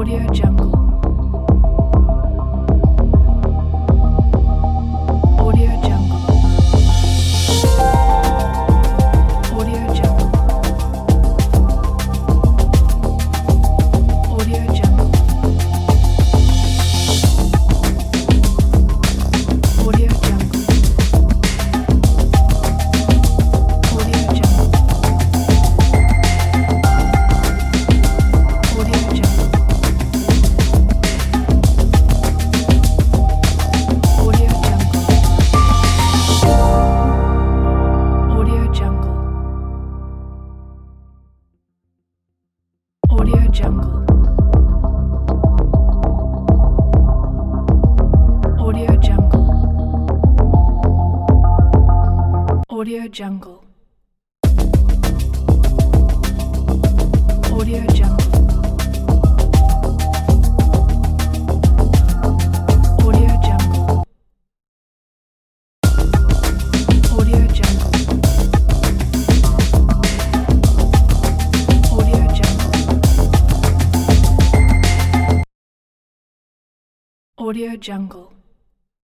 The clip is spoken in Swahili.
Audio Jungle. Audio Jungle. Audio Jungle. Audio Jungle. Audio Jungle. Audio Jungle. Audio Jungle. Audio Jungle. Audio Jungle. Audio Jungle. Audio Jungle. Audio Jungle. Audio Jungle. Audio Jungle. Audio Jungle. Audio Jungle.